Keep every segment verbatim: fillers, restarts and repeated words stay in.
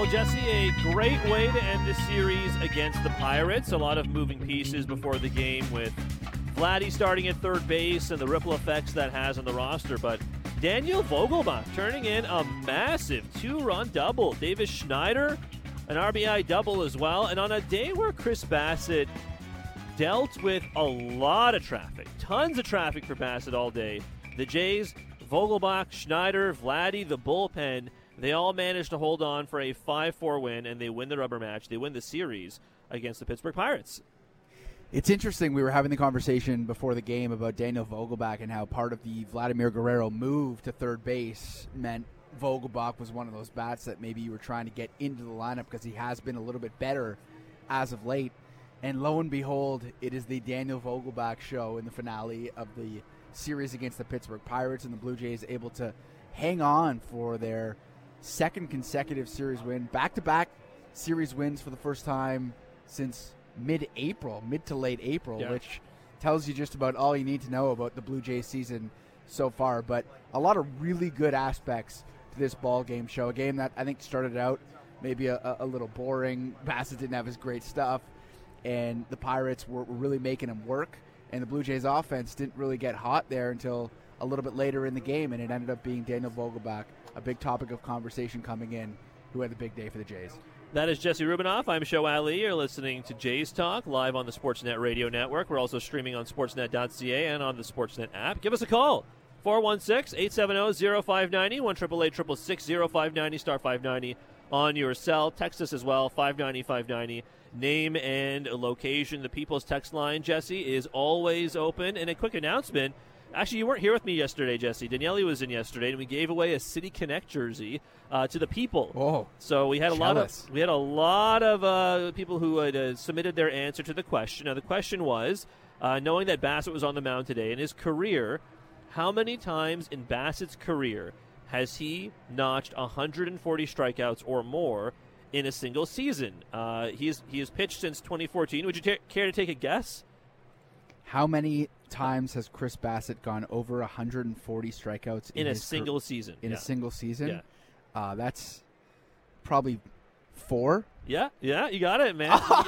Well, Jesse, a great way to end the series against the Pirates. A lot of moving pieces before the game with Vladdy starting at third base and the ripple effects that has on the roster. But Daniel Vogelbach turning in a massive two-run double. Davis Schneider, an R B I double as well. And on a day where Chris Bassitt dealt with a lot of traffic, tons of traffic for Bassitt all day, the Jays, Vogelbach, Schneider, Vladdy, the bullpen, they all managed to hold on for a five four win, and they win the rubber match. They win the series against the Pittsburgh Pirates. It's interesting. We were having the conversation before the game about Daniel Vogelbach and how part of the Vladimir Guerrero move to third base meant Vogelbach was one of those bats that maybe you were trying to get into the lineup because he has been a little bit better as of late. And lo and behold, it is the Daniel Vogelbach show in the finale of the series against the Pittsburgh Pirates, and the Blue Jays able to hang on for their second consecutive series win, back-to-back series wins for the first time since mid-April, mid to late April, yeah. Which tells you just about all you need to know about the Blue Jays season so far. But a lot of really good aspects to this ball game show. A game that I think started out maybe a, a little boring. Bassitt didn't have his great stuff, and the Pirates were, were really making him work. And the Blue Jays offense didn't really get hot there until a little bit later in the game, and it ended up being Daniel Vogelbach, a big topic of conversation coming in, who had a big day for the Jays. That is Jesse Rubinoff. I'm Show Ali. You're listening to Jays Talk live on the Sportsnet Radio Network. We're also streaming on sportsnet dot c a and on the Sportsnet app. Give us a call. four one six, eight seven zero, zero five nine zero, one eight eight eight six six, zero five nine zero, star five ninety on your cell. Text us as well, five ninety, five ninety. Name and location. The People's Text line, Jesse, is always open. And a quick announcement. Actually, you weren't here with me yesterday, Jesse. Daniele was in yesterday, and we gave away a City Connect jersey uh, to the people. Oh, so we had a jealous. lot of we had a lot of uh, people who had uh, submitted their answer to the question. Now, the question was, uh, knowing that Bassitt was on the mound today in his career, how many times in Bassitt's career has he notched one hundred forty strikeouts or more in a single season? Uh, he's he has pitched since twenty fourteen. Would you t- care to take a guess? How many times has Chris Bassitt gone over one hundred forty strikeouts in, in a single cur- season? In yeah. a single season? Yeah. Uh, that's probably four. Yeah, yeah, you got it, man.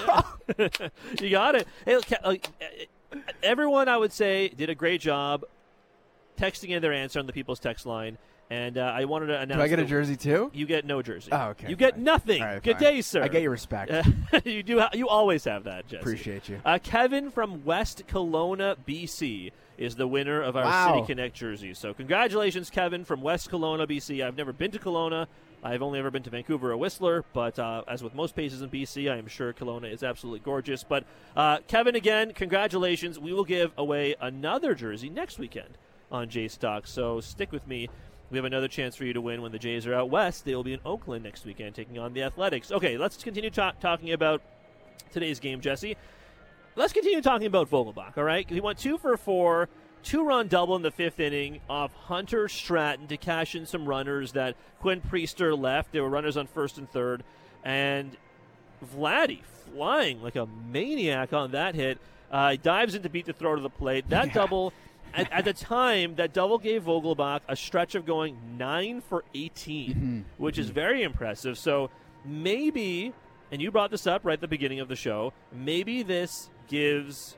You got it. Hey, everyone, I would say, did a great job texting in their answer on the People's Text line. And uh, I wanted to announce. Do I get a jersey too? You get no jersey. Oh, okay. You get fine. nothing. Right, Good fine. day, sir. I get your respect. Uh, you do. Ha- you always have that, Jesse. Appreciate you. Uh, Kevin from West Kelowna, B C, is the winner of our wow. City Connect jersey. So congratulations, Kevin from West Kelowna, B C. I've never been to Kelowna. I've only ever been to Vancouver or Whistler, but uh, as with most places in B C, I am sure Kelowna is absolutely gorgeous. But uh, Kevin, again, congratulations. We will give away another jersey next weekend on Jays Talk. So stick with me. We have another chance for you to win when the Jays are out west. They will be in Oakland next weekend taking on the Athletics. Okay, let's continue talk- talking about today's game, Jesse. Let's continue talking about Vogelbach, all right? He went two for four, two-run double in the fifth inning off Hunter Stratton to cash in some runners that Quinn Priester left. There were runners on first and third. And Vladdy flying like a maniac on that hit. Uh, dives in to beat the throw to the plate. That yeah. double... At, at the time, that double gave Vogelbach a stretch of going nine for eighteen, mm-hmm. which mm-hmm. is very impressive. So maybe, and you brought this up right at the beginning of the show, maybe this gives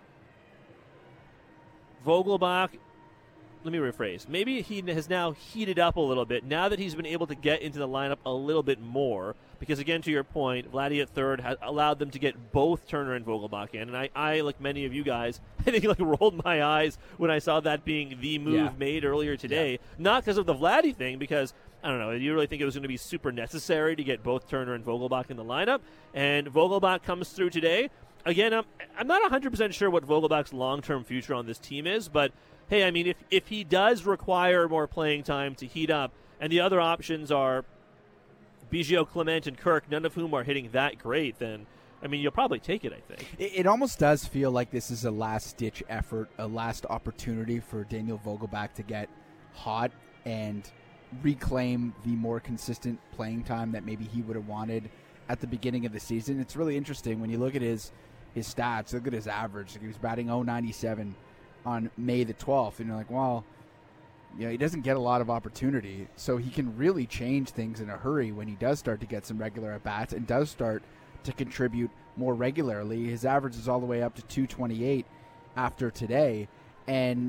Vogelbach, let me rephrase, maybe he has now heated up a little bit now that he's been able to get into the lineup a little bit more. Because, again, to your point, Vladdy at third has allowed them to get both Turner and Vogelbach in. And I, I, like many of you guys, I think like rolled my eyes when I saw that being the move yeah. made earlier today. Yeah. Not because of the Vladdy thing, because, I don't know, you really think it was going to be super necessary to get both Turner and Vogelbach in the lineup. And Vogelbach comes through today. Again, I'm, I'm not one hundred percent sure what Vogelbach's long-term future on this team is, but, hey, I mean, if, if he does require more playing time to heat up, and the other options are Biggio, Clement, and Kirk, none of whom are hitting that great, then, I mean, you'll probably take it, I think. It, it almost does feel like this is a last-ditch effort, a last opportunity for Daniel Vogelbach to get hot and reclaim the more consistent playing time that maybe he would have wanted at the beginning of the season. It's really interesting when you look at his, his stats, look at his average. Like he was batting oh ninety-seven on May the twelfth, and you're like, well, You know, he doesn't get a lot of opportunity, so he can really change things in a hurry when he does start to get some regular at-bats and does start to contribute more regularly. His average is all the way up to two twenty-eight after today, and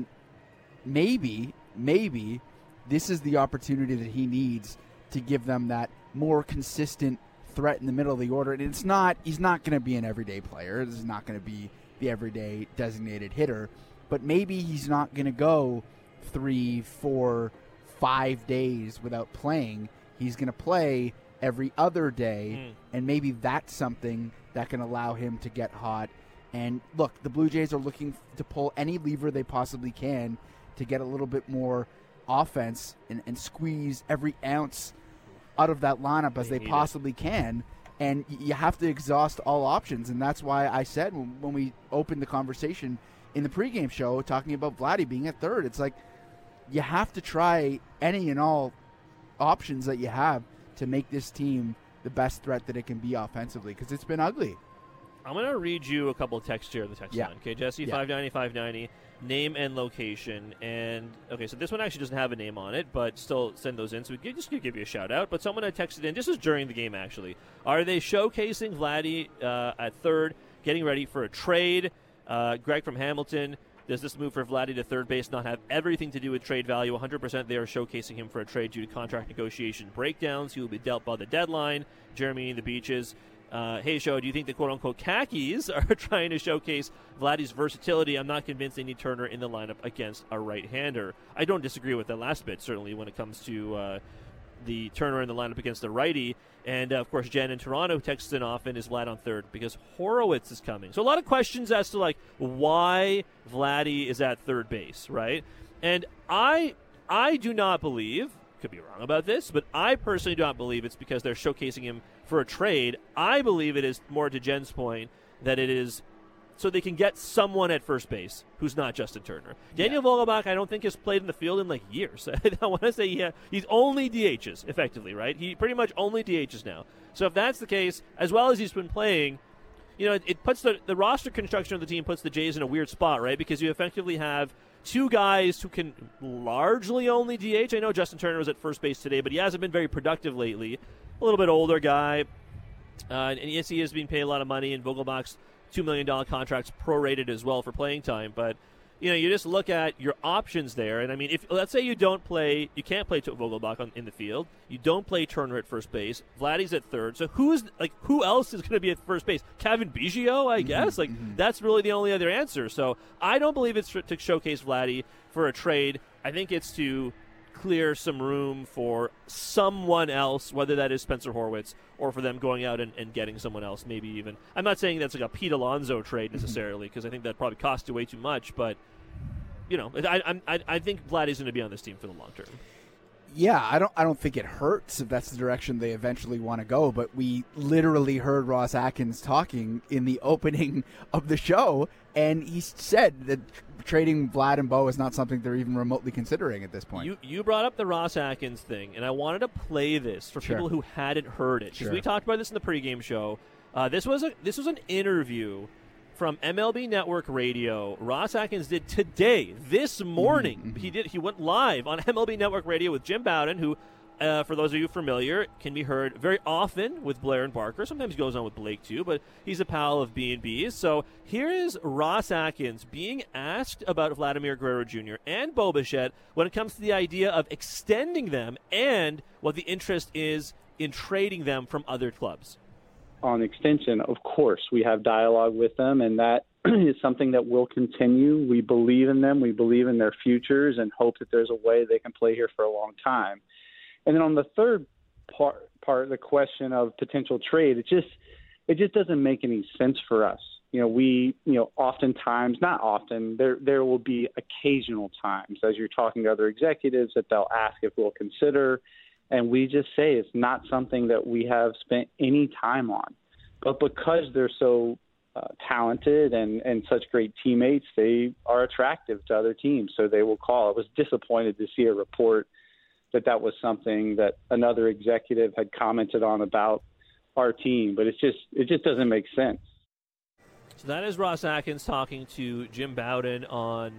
maybe, maybe this is the opportunity that he needs to give them that more consistent threat in the middle of the order. And it's not, he's not going to be an everyday player. This is not going to be the everyday designated hitter, but maybe he's not going to go three, four, five days without playing. He's going to play every other day, mm. and maybe that's something that can allow him to get hot. And look, the Blue Jays are looking to pull any lever they possibly can to get a little bit more offense and, and squeeze every ounce out of that lineup as they, they possibly it. can. And you have to exhaust all options, and that's why I said when, when we opened the conversation in the pregame show talking about Vladdy being at third, it's like you have to try any and all options that you have to make this team the best threat that it can be offensively, because it's been ugly. I'm going to read you a couple of texts here in the text yeah. line. Okay, Jesse, yeah. five ninety, five ninety, name and location. And, okay, so this one actually doesn't have a name on it, but still send those in. So we could just give you a shout-out. But someone had texted in, this is during the game, actually. Are they showcasing Vladdy uh, at third, getting ready for a trade? Uh, Greg from Hamilton, does this move for Vladdy to third base not have everything to do with trade value? one hundred percent they are showcasing him for a trade due to contract negotiation breakdowns. He will be dealt by the deadline. Jeremy in the Beaches. Uh, hey, Show, do you think the quote-unquote khakis are trying to showcase Vladdy's versatility? I'm not convinced they need Turner in the lineup against a right-hander. I don't disagree with that last bit, certainly, when it comes to uh, the Turner in the lineup against the righty. And, uh, of course, Jen in Toronto texts in often is Vlad on third because Horowitz is coming. So a lot of questions as to, like, why Vladdy is at third base, right? And I, I do not believe, could be wrong about this, but I personally do not believe it's because they're showcasing him for a trade. I believe it is more to Jen's point that it is so they can get someone at first base who's not Justin Turner. Daniel yeah. Vogelbach, I don't think has played in the field in like years. I want to say yeah, he's only D Hs, effectively, right? He pretty much only D Hs now. So if that's the case, as well as he's been playing, you know, it, it puts the, the roster construction of the team puts the Jays in a weird spot, right? Because you effectively have two guys who can largely only D H. I know Justin Turner was at first base today, but he hasn't been very productive lately. A little bit older guy. Uh, and yes, he is being paid a lot of money, and Vogelbach's two million dollars contract's prorated as well for playing time. But, you know, you just look at your options there. And, I mean, if let's say you don't play, you can't play Vogelbach on, in the field. You don't play Turner at first base. Vladdy's at third. So who's, like, who else is going to be at first base? Kevin Biggio, I guess? Mm-hmm, like, mm-hmm. That's really the only other answer. So I don't believe it's to showcase Vladdy for a trade. I think it's to clear some room for someone else, whether that is Spencer Horwitz or for them going out and, and getting someone else, maybe even. I'm not saying that's like a Pete Alonso trade necessarily, because I think that probably costs you way too much, but, you know, I I, I think Vladdy's going to be on this team for the long term. Yeah, I don't I don't think it hurts if that's the direction they eventually want to go, but we literally heard Ross Atkins talking in the opening of the show, and he said that trading Vlad and Bo is not something they're even remotely considering at this point. You you brought up the Ross Atkins thing, and I wanted to play this for sure. people who hadn't heard it, because sure. we talked about this in the pregame show. Uh, this was a this was an interview from M L B Network Radio. Ross Atkins did today, this morning. Mm-hmm. He did. He went live on M L B Network Radio with Jim Bowden, who, uh, for those of you familiar, can be heard very often with Blair and Barker. Sometimes he goes on with Blake, too, but he's a pal of B and B's. So here is Ross Atkins being asked about Vladimir Guerrero Junior and Bo Bichette when it comes to the idea of extending them and what the interest is in trading them from other clubs. On extension, of course, we have dialogue with them, and that is something that will continue. We believe in them. We believe in their futures and hope that there's a way they can play here for a long time. And then on the third part, part the question of potential trade, it just it just doesn't make any sense for us. You know, we, you know, oftentimes, not often, there there will be occasional times as you're talking to other executives that they'll ask if we'll consider. And we just say it's not something that we have spent any time on. But because they're so uh, talented and, and such great teammates, they are attractive to other teams, so they will call. I was disappointed to see a report that that was something that another executive had commented on about our team. But it's just it just doesn't make sense. So that is Ross Atkins talking to Jim Bowden on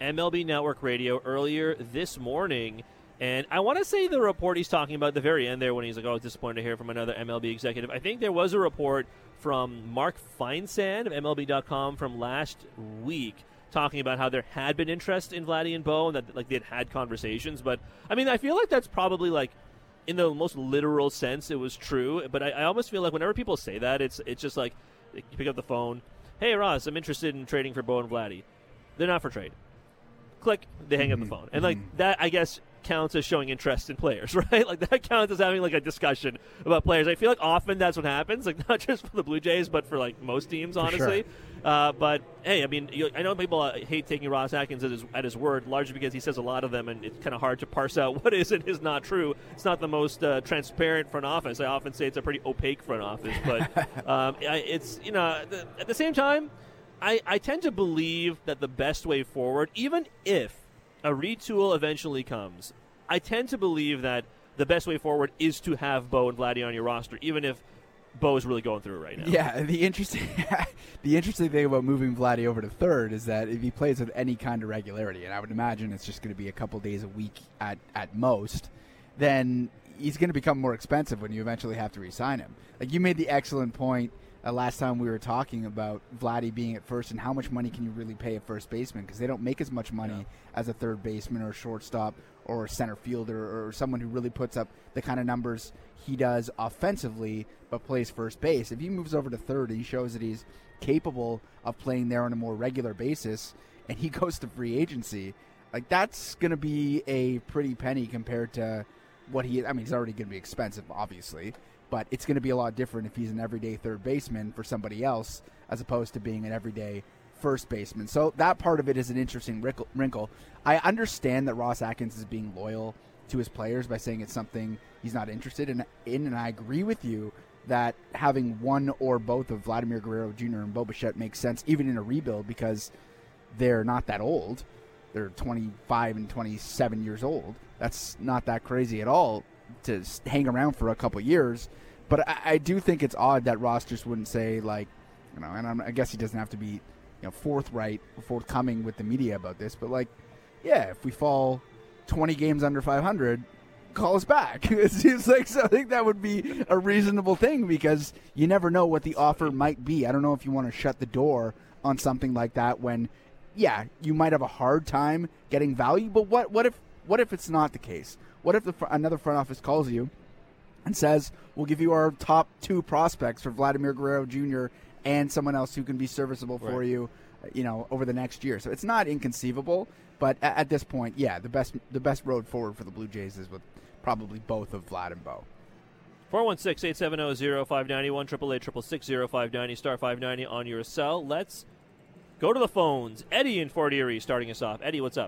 M L B Network Radio earlier this morning. And I want to say the report he's talking about at the very end there when he's like, oh, disappointed to hear from another M L B executive. I think there was a report from Mark Feinsand of M L B dot com from last week talking about how there had been interest in Vladdy and Bo and that like they had had conversations. But, I mean, I feel like that's probably like in the most literal sense it was true. But I, I almost feel like whenever people say that, it's it's just like you pick up the phone. Hey, Ross, I'm interested in trading for Bo and Vladdy. They're not for trade. Click, they hang mm-hmm. up the phone. And, like, that, I guess, counts as showing interest in players, right? Like, that counts as having, like, a discussion about players. I feel like often that's what happens, like, not just for the Blue Jays, but for, like, most teams, honestly. Sure. Uh, but, hey, I mean, you, I know people uh, hate taking Ross Atkins at his, at his word, largely because he says a lot of them, and it's kind of hard to parse out what is and is not true. It's not the most uh, transparent front office. I often say it's a pretty opaque front office. But um, it's, you know, the, at the same time, I, I tend to believe that the best way forward, even if a retool eventually comes, I tend to believe that the best way forward is to have Bo and Vladdy on your roster, even if Bo is really going through it right now. Yeah, the interesting the interesting thing about moving Vladdy over to third is that if he plays with any kind of regularity, and I would imagine it's just going to be a couple days a week at, at most, then he's going to become more expensive when you eventually have to re-sign him. Like, you made the excellent point Uh, last time we were talking about Vladdy being at first and how much money can you really pay a first baseman, because they don't make as much money yeah. as a third baseman or a shortstop or a center fielder or someone who really puts up the kind of numbers he does offensively but plays first base. If he moves over to third and he shows that he's capable of playing there on a more regular basis and he goes to free agency, like, that's going to be a pretty penny compared to what he is. I mean, he's already going to be expensive, obviously, but it's going to be a lot different if he's an everyday third baseman for somebody else as opposed to being an everyday first baseman. So that part of it is an interesting wrinkle. I understand that Ross Atkins is being loyal to his players by saying it's something he's not interested in, in and I agree with you that having one or both of Vladimir Guerrero Junior and Bo Bichette makes sense even in a rebuild because they're not that old. They're twenty-five and twenty-seven years old. That's not that crazy at all to hang around for a couple years. But I, I do think it's odd that Ross just wouldn't say, like, you know, and I'm, I guess he doesn't have to be, you know, forthright, forthcoming with the media about this, but, like, yeah, if we fall twenty games under five hundred, call us back. It seems like so I think that would be a reasonable thing because you never know what the offer might be. I don't know if you want to shut the door on something like that when, yeah, you might have a hard time getting value, but what, what if what if it's not the case? What if the, another front office calls you and says, we'll give you our top two prospects for Vladimir Guerrero Junior and someone else who can be serviceable for right. you, you know, over the next year. So it's not inconceivable, but at, at this point, yeah, the best the best road forward for the Blue Jays is with probably both of Vlad and Bo. four one six, eight seven zero, zero five nine one, eight eight eight, six six, zero five nine zero, star five ninety on your cell. Let's go to the phones. Eddie in Fort Erie starting us off. Eddie, what's up?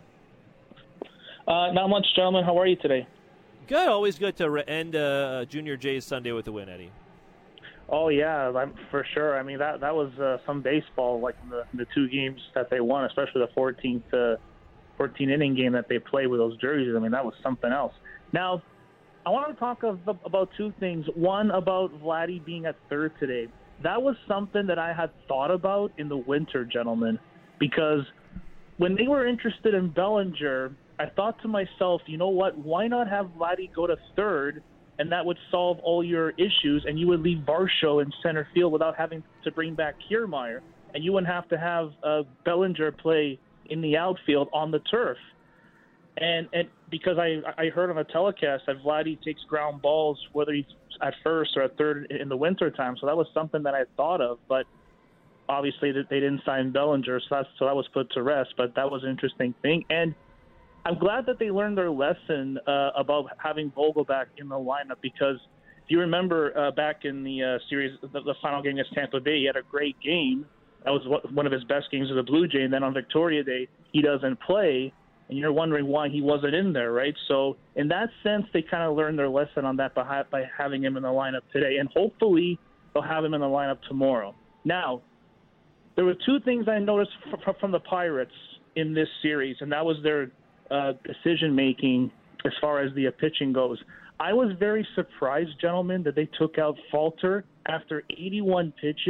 Uh, not much, gentlemen. How are you today? Good. Always good to re- end uh, Junior Jays Sunday with a win, Eddie. Oh, yeah, I'm, for sure. I mean, that that was uh, some baseball, like the, the two games that they won, especially the fourteenth, uh, fourteen-inning game that they played with those jerseys. I mean, that was something else. Now, I want to talk of, about two things. One, about Vladdy being at third today. That was something that I had thought about in the winter, gentlemen, because when they were interested in Bellinger, I thought to myself, you know what, why not have Vladdy go to third, and that would solve all your issues, and you would leave Varsho in center field without having to bring back Kiermaier, and you wouldn't have to have uh, Bellinger play in the outfield on the turf. And and because I, I heard on a telecast that Vladdy takes ground balls, whether he's at first or at third in the winter time, so that was something that I thought of, but obviously they didn't sign Bellinger, so, that's, so that was put to rest, but that was an interesting thing. And I'm glad that they learned their lesson uh, about having Vogelbach in the lineup because if you remember uh, back in the uh, series, the, the final game against Tampa Bay, he had a great game. That was one of his best games of the Blue Jay. And then on Victoria Day, he doesn't play, and you're wondering why he wasn't in there, right? So in that sense, they kind of learned their lesson on that by, by having him in the lineup today. And hopefully they'll have him in the lineup tomorrow. Now, there were two things I noticed f- from the Pirates in this series, and that was their – Uh, decision-making as far as the uh, pitching goes. I was very surprised, gentlemen, that they took out Falter after eighty-one pitches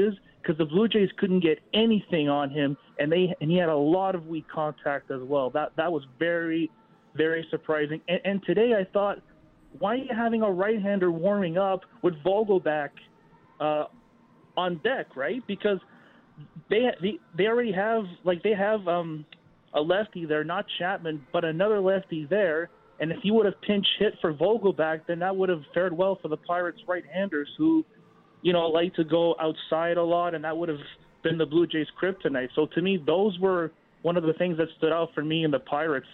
because the Blue Jays couldn't get anything on him, and they and he had a lot of weak contact as well. That that was very, very surprising. And, and today I thought, why are you having a right-hander warming up with Vogelbach uh, on deck, right? Because they they they already have like they have um, a lefty there, not Chapman, but another lefty there. And if you would have pinch hit for Vogelbach, then that would have fared well for the Pirates right-handers who, you know, like to go outside a lot, and that would have been the Blue Jays' kryptonite. So to me, those were one of the things that stood out for me in the Pirates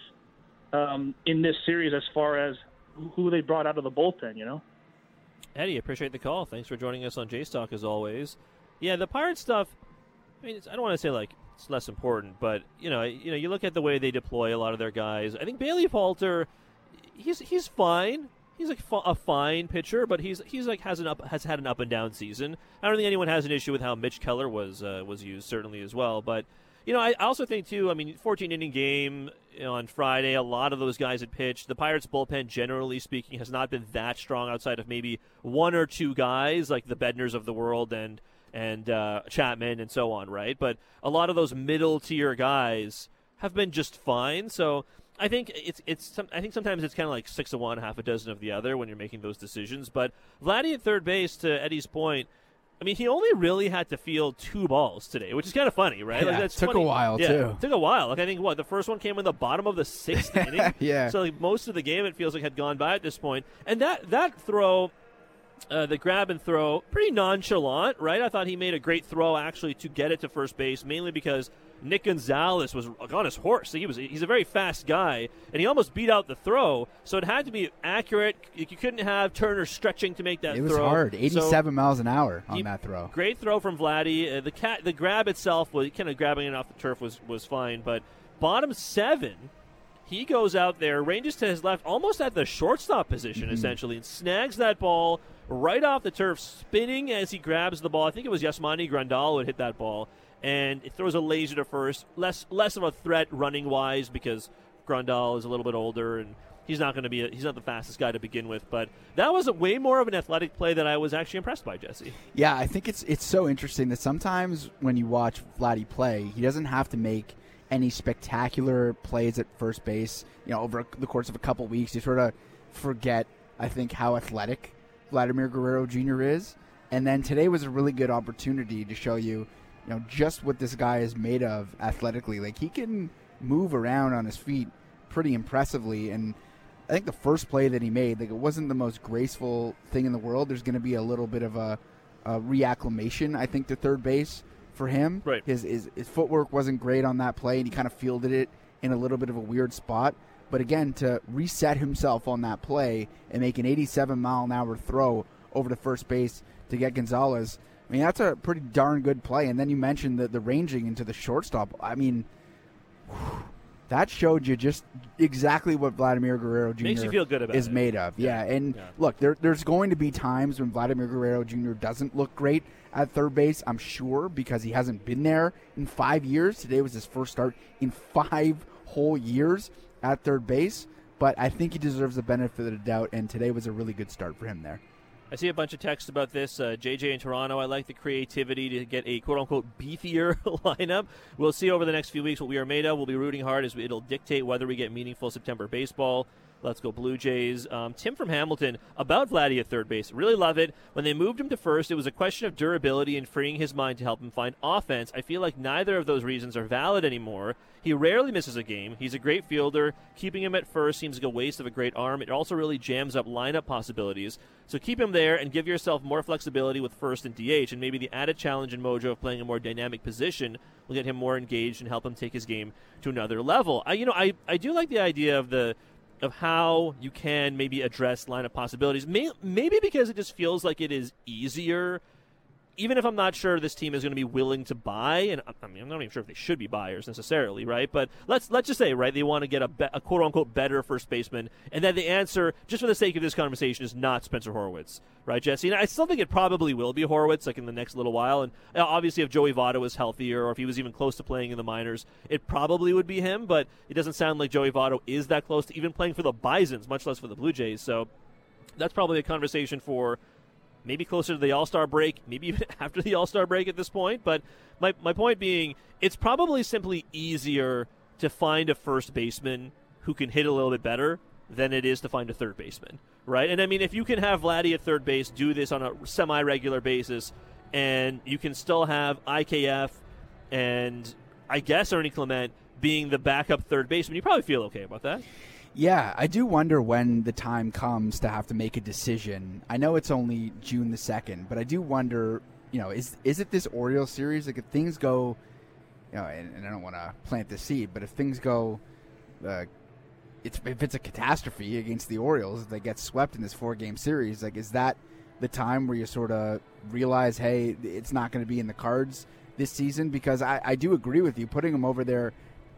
um, in this series as far as who they brought out of the bullpen, you know? Eddie, appreciate the call. Thanks for joining us on J-Stock as always. Yeah, the Pirates stuff, I mean, it's, I don't want to say, like, it's less important, but, you know, you know, you look at the way they deploy a lot of their guys. I think Bailey Falter, he's he's fine. He's like a fine pitcher, but he's he's like has an up has had an up and down season. I don't think anyone has an issue with how Mitch Keller was uh, was used, certainly as well. But you know, I also think too. I mean, fourteen inning game you know, on Friday. A lot of those guys had pitched. The Pirates bullpen, generally speaking, has not been that strong outside of maybe one or two guys like the Bednars of the world and and uh, Chapman and so on, right? But a lot of those middle tier guys have been just fine. So I think it's it's. I think sometimes it's kind of like six of one, half a dozen of the other when you're making those decisions. But Vladdy at third base, to Eddie's point, I mean, he only really had to field two balls today, which is kind of funny, right? Yeah, like, that's took funny. a while yeah, too. It took a while. Like I think what the first one came in the bottom of the sixth inning. Yeah. So like most of the game, it feels like had gone by at this point. And that that throw, uh, the grab and throw, pretty nonchalant, right? I thought he made a great throw actually to get it to first base, mainly because Nick Gonzalez was on his horse. He was he's a very fast guy, and he almost beat out the throw. So it had to be accurate. You couldn't have Turner stretching to make that throw. It was throw. hard, eighty-seven so miles an hour on he, that throw. Great throw from Vladdy. Uh, the cat, the grab itself was kind of grabbing it off the turf was was fine, but bottom seven, he goes out there, ranges to his left, almost at the shortstop position mm-hmm. essentially, and snags that ball right off the turf, spinning as he grabs the ball. I think it was Yasmani Grandal who had hit that ball. And it throws a laser to first, less less of a threat running wise because Grandal is a little bit older and he's not going to be a, he's not the fastest guy to begin with. But that was a way more of an athletic play that I was actually impressed by, Jesse. Yeah, I think it's it's so interesting that sometimes when you watch Vladdy play, he doesn't have to make any spectacular plays at first base. You know, over the course of a couple weeks, you sort of forget, I think, how athletic Vladimir Guerrero Junior is. And then today was a really good opportunity to show you. You know, just what this guy is made of athletically. Like, he can move around on his feet pretty impressively. And I think the first play that he made, like, it wasn't the most graceful thing in the world. There's going to be a little bit of a, a reacclimation, I think, to third base for him. Right. His, his his footwork wasn't great on that play, and he kind of fielded it in a little bit of a weird spot. But again, to reset himself on that play and make an eighty-seven mile an hour throw over to first base to get Gonzalez, I mean, that's a pretty darn good play. And then you mentioned the, the ranging into the shortstop. I mean, whew, that showed you just exactly what Vladimir Guerrero Junior Makes you feel good about is it. made of. Yeah, yeah. and yeah. look, there, there's going to be times when Vladimir Guerrero Junior doesn't look great at third base, I'm sure, because he hasn't been there in five years. Today was his first start in five whole years at third base. But I think he deserves the benefit of the doubt, and today was a really good start for him there. I see a bunch of texts about this. Uh, J J in Toronto, I like the creativity to get a quote-unquote beefier lineup. We'll see over the next few weeks what we are made of. We'll be rooting hard as it'll dictate whether we get meaningful September baseball. Let's go Blue Jays. Um, Tim from Hamilton, about Vladdy at third base. Really love it. When they moved him to first, it was a question of durability and freeing his mind to help him find offense. I feel like neither of those reasons are valid anymore. He rarely misses a game. He's a great fielder. Keeping him at first seems like a waste of a great arm. It also really jams up lineup possibilities. So keep him there and give yourself more flexibility with first and D H, and maybe the added challenge and mojo of playing a more dynamic position will get him more engaged and help him take his game to another level. I, you know, I, I do like the idea of the of how you can maybe address lineup possibilities. May, maybe because it just feels like it is easier, even if I'm not sure this team is going to be willing to buy, and I mean, I'm not even sure if they should be buyers necessarily, right? But let's let's just say, right, they want to get a, be- a quote-unquote better first baseman, and then the answer, just for the sake of this conversation, is not Spencer Horwitz, right, Jesse? And I still think it probably will be Horwitz, like in the next little while, and obviously if Joey Votto was healthier, or if he was even close to playing in the minors, it probably would be him, but it doesn't sound like Joey Votto is that close to even playing for the Bisons, much less for the Blue Jays, so that's probably a conversation for maybe closer to the All-Star break, maybe even after the All-Star break at this point. But my, my point being, it's probably simply easier to find a first baseman who can hit a little bit better than it is to find a third baseman, right? And, I mean, if you can have Vladdy at third base do this on a semi-regular basis, and you can still have I K F and, I guess, Ernie Clement being the backup third baseman, you probably feel okay about that. Yeah, I do wonder when the time comes to have to make a decision. I know it's only June the second, but I do wonder, you know, is is it this Orioles series? Like, if things go, you know, and, and I don't want to plant the seed, but if things go, uh, it's if it's a catastrophe against the Orioles, if they get swept in this four-game series, like, is that the time where you sort of realize, hey, it's not going to be in the cards this season? Because I, I do agree with you, putting him over there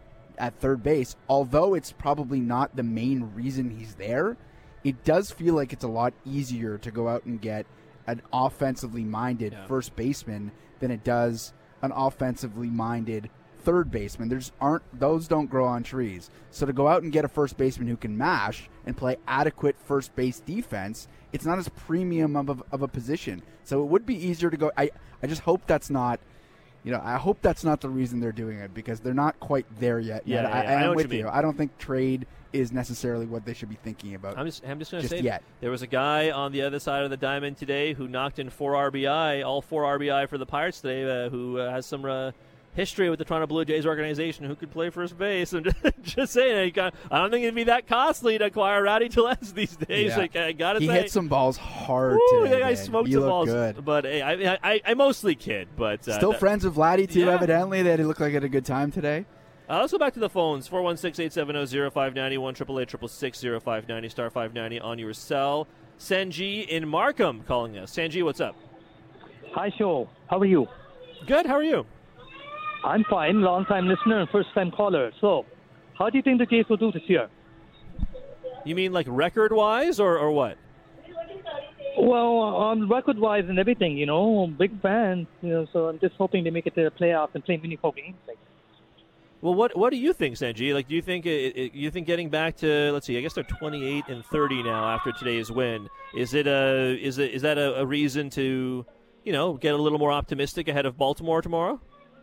at third base, although it's probably not the main reason he's there, it does feel like it's a lot easier to go out and get an offensively minded yeah. first baseman than it does an offensively minded third baseman. There's aren't those don't grow on trees. So to go out and get a first baseman who can mash and play adequate first base defense, it's not as premium of a, of a position. So it would be easier to go. I, I just hope that's not. You know, I hope that's not the reason they're doing it, because they're not quite there yet. Yeah, yeah, I, I, I I'm with you. you. I don't think trade is necessarily what they should be thinking about. I'm just, I'm just going to say, yet. There was a guy on the other side of the diamond today who knocked in four R B I, all four R B I for the Pirates today, uh, who uh, has some uh, history with the Toronto Blue Jays organization, who could play first base. I'm just, just saying, I don't think it'd be that costly to acquire Rowdy Tellez these days. Yeah. Like, I gotta he say, hit some balls hard Woo, today. That guy smoked you some balls. Good. But hey, I, I, I mostly kid. But uh, still that, friends with Vladdy too. Yeah. Evidently, that he looked like he had a good time today. Uh, let's go back to the phones. four one six, eight seven zero, zero five nine one, eight eight eight, six six zero five nine zero, star five ninety on your cell. Sanji in Markham calling us. Sanji, what's up? Hi, Show. How are you? Good. How are you? I'm fine. Long-time listener and first-time caller. So, how do you think the Jays will do this year? You mean like record-wise or, or what? Well, on record-wise and everything, you know, big fans, you know, so I'm just hoping they make it to the playoffs and play meaningful games. Like. Well, what what do you think, Sanji? Like, do you think it, it, you think getting back to, let's see, I guess they're twenty-eight and thirty now after today's win. Is it a is it is that a, a reason to, you know, get a little more optimistic ahead of Baltimore tomorrow?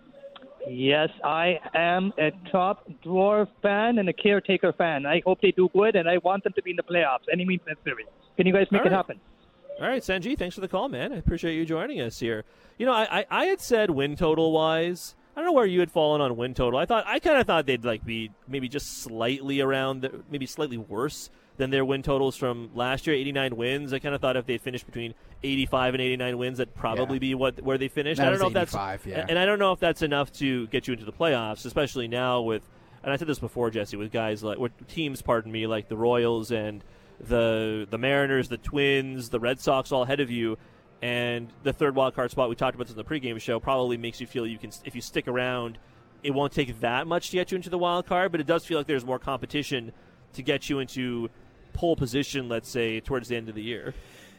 Yes, I am a top drawer fan and a caretaker fan. I hope they do good, and I want them to be in the playoffs any means necessary. Can you guys make All right. it happen? All right, Sanji, thanks for the call, man. I appreciate you joining us here. You know, I, I, I had said win total wise. I don't know where you had fallen on win total. I thought I kind of thought they'd like be maybe just slightly around, the, maybe slightly worse than their win totals from last year, eighty-nine wins. I kind of thought if they finished between eighty-five and eighty-nine wins, that'd probably yeah. be what where they finished. That I don't know if that's yeah. and I don't know if that's enough to get you into the playoffs, especially now with. And I said this before, Jesse, with guys like with teams, pardon me, like the Royals and the the Mariners, the Twins, the Red Sox, all ahead of you. And the third wild card spot we talked about this in the pregame show probably makes you feel you can, if you stick around, it won't take that much to get you into the wild card, but it does feel like there's more competition to get you into pole position, let's say, towards the end of the year.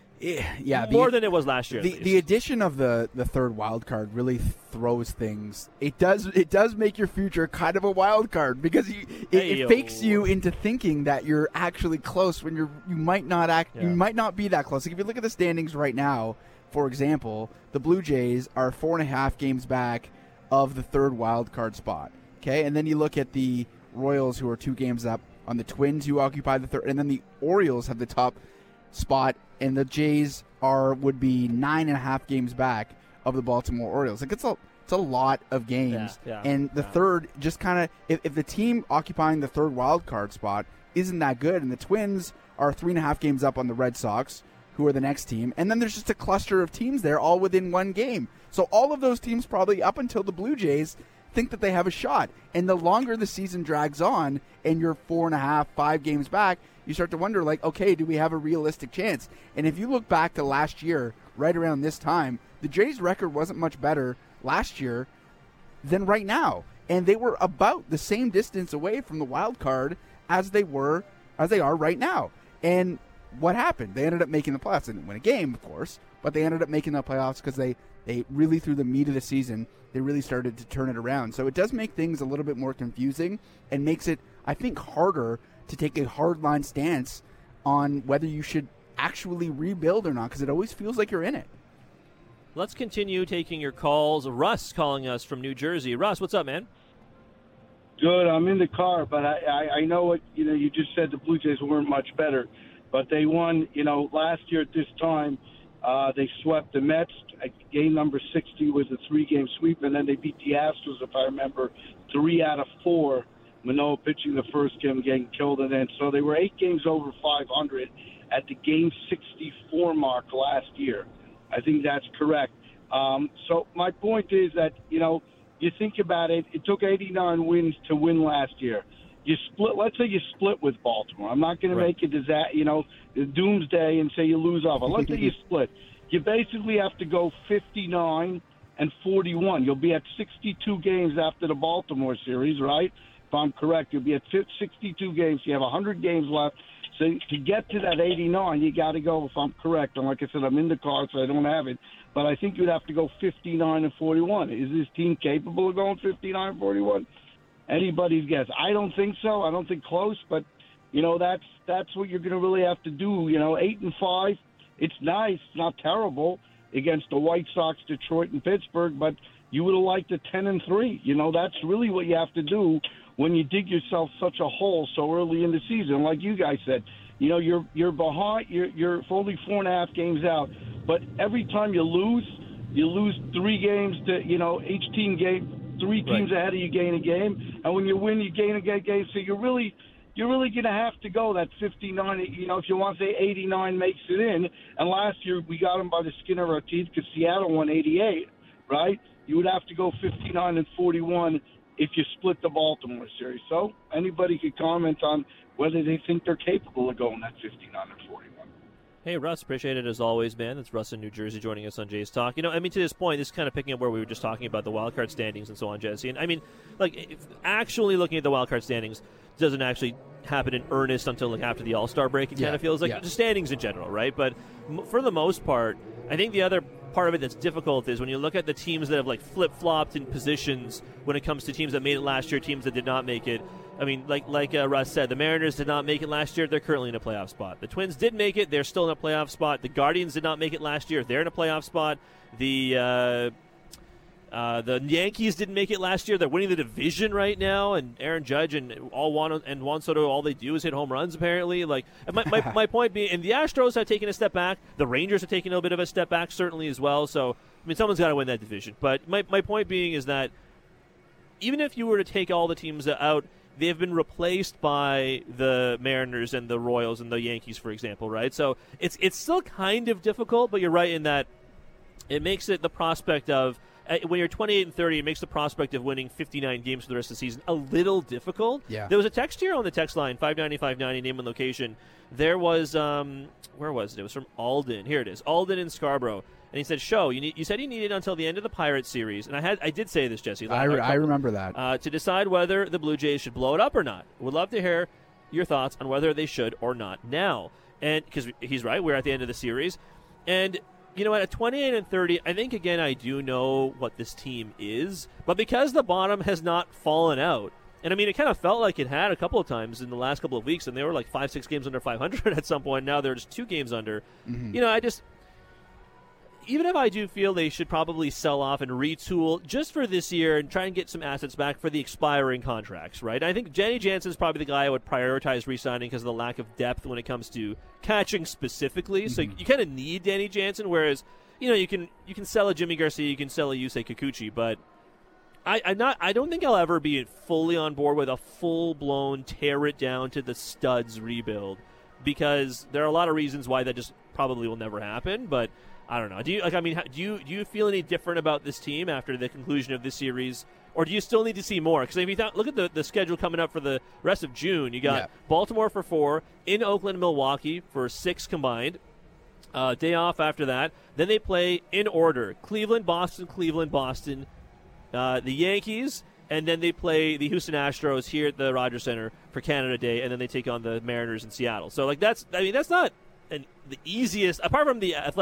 Yeah, more the, than it was last year. The, the addition of the, the third wild card really throws things. It does it does make your future kind of a wild card, because you, it, Hey-o. it fakes you into thinking that you're actually close when you're you might not act Yeah. you might not be that close. Like if you look at the standings right now, for example, the Blue Jays are four and a half games back of the third wild card spot. Okay, and then you look at the Royals, who are two games up on the Twins, who occupy the third, and then the Orioles have the top spot, and the Jays are would be nine and a half games back of the Baltimore Orioles. Like it's a it's a lot of games, Yeah, yeah, and the yeah. third just kind of if, if the team occupying the third wild card spot isn't that good, and the Twins are three and a half games up on the Red Sox, who are the next team, and then there's just a cluster of teams there, all within one game. So all of those teams, probably up until the Blue Jays, think that they have a shot. And the longer the season drags on, and you're four and a half, five games back, you start to wonder, like, okay, do we have a realistic chance? And if you look back to last year, right around this time, the Jays' record wasn't much better last year than right now. And they were about the same distance away from the wild card as they were, as they are right now. And what happened? They ended up making the playoffs. They didn't win a game, of course, but they ended up making the playoffs because they, they really, through the meat of the season, they really started to turn it around. So it does make things a little bit more confusing and makes it, I think, harder to take a hardline stance on whether you should actually rebuild or not, because it always feels like you're in it. Let's continue taking your calls. Russ calling us from New Jersey. Russ, what's up, man? Good. I'm in the car, but I, I, I know what, you know, you just said the Blue Jays weren't much better, but they won, you know, last year at this time, uh, they swept the Mets. Game number sixty was a three-game sweep, and then they beat the Astros, if I remember, three out of four. Manoah pitching the first game, getting killed, and then so they were eight games over five hundred at the game sixty-four mark last year. I think that's correct. Um, so my point is that, you know, you think about it, it took eighty-nine wins to win last year. You split. Let's say you split with Baltimore. I'm not going Right. to make it disaster, you know, doomsday and say you lose off. Let's say you split. You basically have to go fifty-nine and forty-one. You'll be at sixty-two games after the Baltimore series, right? If I'm correct, you'll be at sixty-two games. You have one hundred games left. So to get to that eighty-nine, you got to go, if I'm correct. And like I said, I'm in the car, so I don't have it. But I think you'd have to go fifty-nine and forty-one. Is this team capable of going fifty-nine and forty-one? Anybody's guess. I don't think so. I don't think close. But, you know, that's that's what you're going to really have to do. You know, eight and five. It's nice, it's not terrible against the White Sox, Detroit, and Pittsburgh, but you would have liked a ten and three. You know, that's really what you have to do when you dig yourself such a hole so early in the season. Like you guys said, you know, you're you're behind, you're you're only four and a half games out, but every time you lose, you lose three games to, you know, each team game, three teams Right. ahead of you gain a game, and when you win, you gain a game. So you're really You're really going to have to go that fifty-nine. You know, if you want to say eighty-nine makes it in. And last year we got them by the skin of our teeth because Seattle won eighty-eight, right? You would have to go fifty-nine and forty-one if you split the Baltimore series. So anybody could comment on whether they think they're capable of going that fifty-nine and forty-one. Hey, Russ, appreciate it as always, man. That's Russ in New Jersey joining us on Jay's Talk. You know, I mean, to this point, this is kind of picking up where we were just talking about the wildcard standings and so on, Jesse. And I mean, like, if actually looking at the wildcard standings doesn't actually happen in earnest until like after the All-Star break. It Yeah, kind of feels like yeah. the standings in general, right? But m- for the most part, I think the other part of it that's difficult is when you look at the teams that have like flip-flopped in positions when it comes to teams that made it last year, teams that did not make it. I mean, like like uh, Russ said, the Mariners did not make it last year. They're currently in a playoff spot. The Twins did make it. They're still in a playoff spot. The Guardians did not make it last year. They're in a playoff spot. The uh, uh, the Yankees didn't make it last year. They're winning the division right now. And Aaron Judge and all Juan and Juan Soto, all they do is hit home runs, apparently. Like my, my, my point being, and the Astros have taken a step back. The Rangers have taken a little bit of a step back, certainly as well. So, I mean, someone's got to win that division. But my, my point being is that even if you were to take all the teams out, they have been replaced by the Mariners and the Royals and the Yankees, for example, right? So it's it's still kind of difficult, but you're right in that it makes it the prospect of, uh, when you're twenty-eight and thirty, it makes the prospect of winning fifty-nine games for the rest of the season a little difficult. Yeah. There was a text here on the text line, five ninety, five ninety, name and location. There was, um, where was it? It was from Alden. Here it is. Alden in Scarborough. And he said, "Show you, need, you said you needed until the end of the Pirates series." And I had I did say this, Jesse. I, re- I remember that. Uh, to decide whether the Blue Jays should blow it up or not. Would love to hear your thoughts on whether they should or not now. And because he's right, we're at the end of the series. And, you know, at twenty-eight and thirty, I think, again, I do know what this team is. But because the bottom has not fallen out, and, I mean, it kind of felt like it had a couple of times in the last couple of weeks, and they were like five, six games under five hundred at some point. Now they're just two games under. Mm-hmm. You know, I just... Even if I do feel they should probably sell off and retool just for this year and try and get some assets back for the expiring contracts, right? I think Jenny Jansen's probably the guy I would prioritize re-signing because of the lack of depth when it comes to catching specifically. Mm-hmm. So you, you kind of need Danny Jansen, whereas, you know, you can you can sell a Jimmy Garcia, you can sell a Yusei Kikuchi, but I, I'm not. I don't think I'll ever be fully on board with a full-blown tear it down to the studs rebuild because there are a lot of reasons why that just probably will never happen, but I don't know. Do you like? I mean, how, do you do you feel any different about this team after the conclusion of this series, or do you still need to see more? Because if you th- look at the, the schedule coming up for the rest of June, you got Yeah. Baltimore for four, in Oakland, Milwaukee for six combined. Uh, day off after that. Then they play in order: Cleveland, Boston, Cleveland, Boston, uh, the Yankees, and then they play the Houston Astros here at the Rogers Center for Canada Day, and then they take on the Mariners in Seattle. So, like, that's I mean, that's not an, the easiest, apart from the Athletics.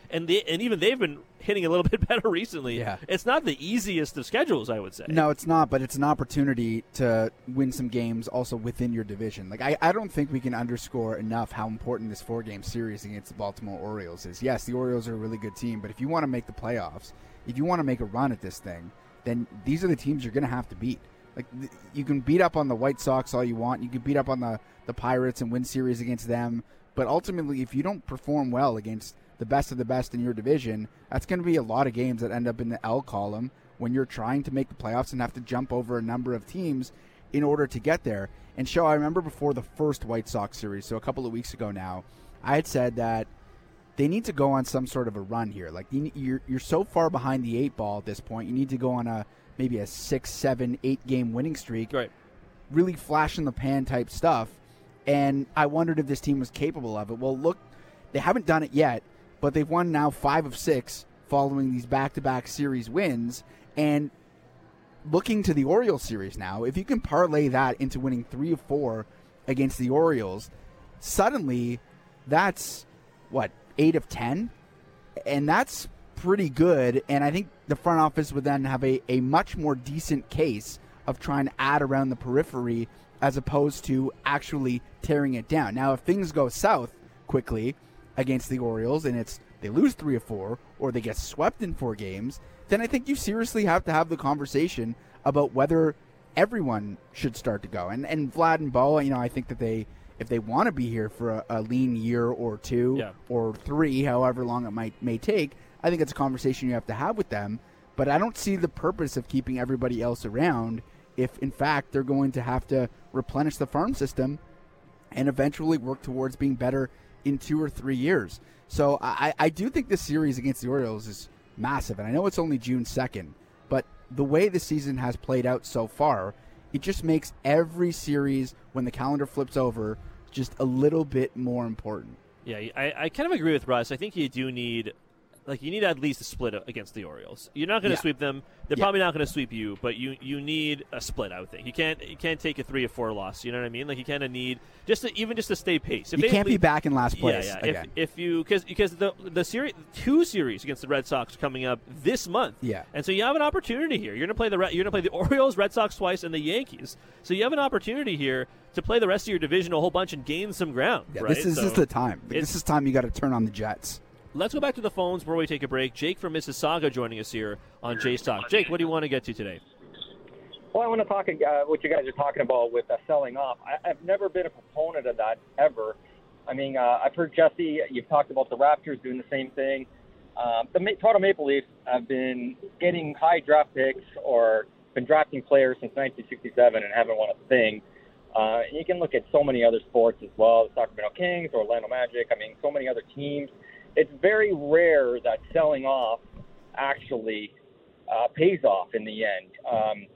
and they, and even they've been hitting a little bit better recently. Yeah. It's not the easiest of schedules, I would say. No, it's not, but it's an opportunity to win some games also within your division. Like I, I don't think we can underscore enough how important this four-game series against the Baltimore Orioles is. Yes, the Orioles are a really good team, but if you want to make the playoffs, if you want to make a run at this thing, then these are the teams you're going to have to beat. Like th- you can beat up on the White Sox all you want. You can beat up on the, the Pirates and win series against them. But ultimately, if you don't perform well against the best of the best in your division, that's going to be a lot of games that end up in the L column when you're trying to make the playoffs and have to jump over a number of teams in order to get there. And Show, I remember before the first White Sox series, so a couple of weeks ago now, I had said that they need to go on some sort of a run here. Like you, you're you're so far behind the eight ball at this point, you need to go on a maybe a six, seven, eight game winning streak, Right. really flash in the pan type stuff. And I wondered if this team was capable of it. Well, look, they haven't done it yet, but they've won now five of six following these back-to-back series wins. And looking to the Orioles series now, if you can parlay that into winning three of four against the Orioles, suddenly that's, what, eight of ten? And that's pretty good. And I think the front office would then have a, a much more decent case of trying to add around the periphery as opposed to actually tearing it down. Now, if things go south quickly against the Orioles and it's they lose three or four or they get swept in four games, then I think you seriously have to have the conversation about whether everyone should start to go. And and Vlad and Bo, you know, I think that they, if they want to be here for a, a lean year or two Yeah. or three, however long it might may take, I think it's a conversation you have to have with them. But I don't see the purpose of keeping everybody else around if, in fact, they're going to have to replenish the farm system and eventually work towards being better in two or three years. So I, I do think this series against the Orioles is massive. And I know it's only June second, but the way the season has played out so far, it just makes every series, when the calendar flips over, just a little bit more important. Yeah, I, I kind of agree with Russ. I think you do need, like, you need at least a split against the Orioles. You're not going to Yeah. sweep them. They're Yeah. probably not going to sweep you, but you you need a split. I would think you can't you can't take a three or four loss. You know what I mean? Like you kind of need just to, even just to stay pace. If You they can't be leave- back in last place Yeah, yeah. again. If, if you because because the the series two series against the Red Sox are coming up this month. Yeah. And so you have an opportunity here. You're going to play the Re- you're going to play the Orioles, Red Sox twice, and the Yankees. So you have an opportunity here to play the rest of your division a whole bunch and gain some ground. Yeah, right? this is So just the time. Like, it's- this is time you got to turn on the Jets. Let's go back to the phones before we take a break. Jake from Mississauga joining us here on Jays Talk. Jake, what do you want to get to today? Well, I want to talk uh, what you guys are talking about with uh, selling off. I, I've never been a proponent of that ever. I mean, uh, I've heard Jesse, you've talked about the Raptors doing the same thing. Um, the Ma- Toronto Maple Leafs have been getting high draft picks or been drafting players since nineteen sixty-seven and haven't won a thing. Uh, and you can look at so many other sports as well, the Sacramento Kings, Orlando Magic, I mean, so many other teams. It's very rare that selling off actually uh, pays off in the end. Um,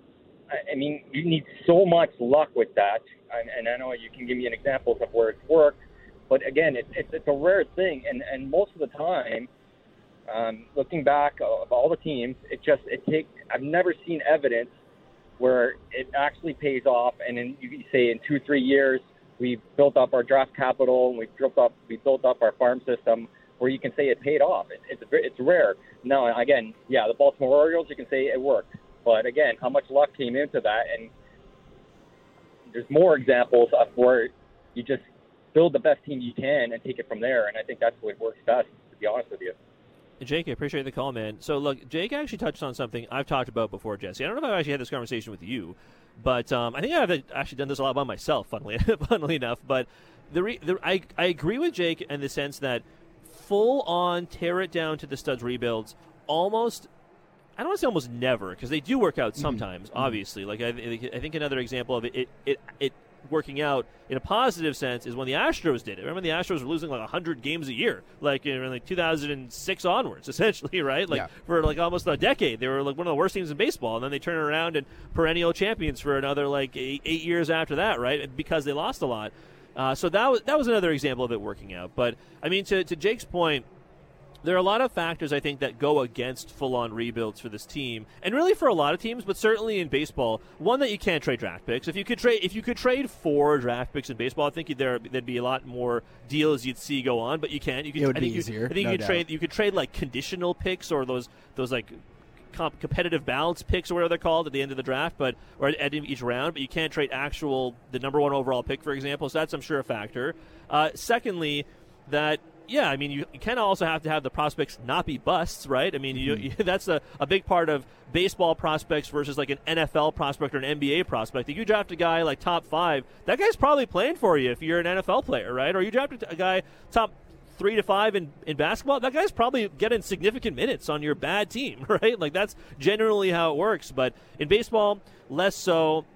I, I mean, you need so much luck with that, and, and I know you can give me an examples of where it's worked, but again, it's it's, it's a rare thing, and, and most of the time, um, looking back of all the teams, it just it take I've never seen evidence where it actually pays off, and then you say in two three years we've built up our draft capital and we've built up we built up our farm system where you can say it paid off. It, it's it's rare. Now again, yeah, the Baltimore Orioles, you can say it worked, but again, how much luck came into that? And there's more examples of where you just build the best team you can and take it from there. And I think that's what works best, to be honest with you. Jake, I appreciate the call, man. So, look, Jake actually touched on something I've talked about before, Jesse. I don't know if I've actually had this conversation with you, but um, I think I've actually done this a lot by myself, funnily, funnily enough. But the, re- the I, I agree with Jake in the sense that full-on tear it down to the studs rebuilds almost – I don't want to say almost never, because they do work out sometimes, mm-hmm. obviously. Like I, I think another example of it, it, it, it working out in a positive sense is when the Astros did it. Remember the Astros were losing like one hundred games a year, like in like two thousand six onwards, essentially, right? Like yeah. for like almost a decade. They were like one of the worst teams in baseball, and then they turn around and perennial champions for another like eight, eight years after that, right? Because they lost a lot. Uh, so that was, that was another example of it working out. But, I mean, to, to Jake's point, there are a lot of factors, I think, that go against full-on rebuilds for this team, and really for a lot of teams, but certainly in baseball. One, that you can't trade draft picks. If you could trade, if you could trade four draft picks in baseball, I think you'd, there there'd be a lot more deals you'd see go on. But you can't. You could, it would I be think easier. You, I think no you could doubt. trade. You could trade like conditional picks or those those like comp- competitive balance picks or whatever they're called at the end of the draft, but or at, at each round. But you can't trade actual the number one overall pick, for example. So that's, I'm sure, a factor. Uh, secondly, that. Yeah, I mean, you, you kind of also have to have the prospects not be busts, right? I mean, you, you, that's a, a big part of baseball prospects versus like an N F L prospect or an N B A prospect. If you draft a guy like top five, that guy's probably playing for you if you're an N F L player, right? Or you draft a guy top three to five in, in basketball, that guy's probably getting significant minutes on your bad team, right? Like, that's generally how it works. But in baseball, less so.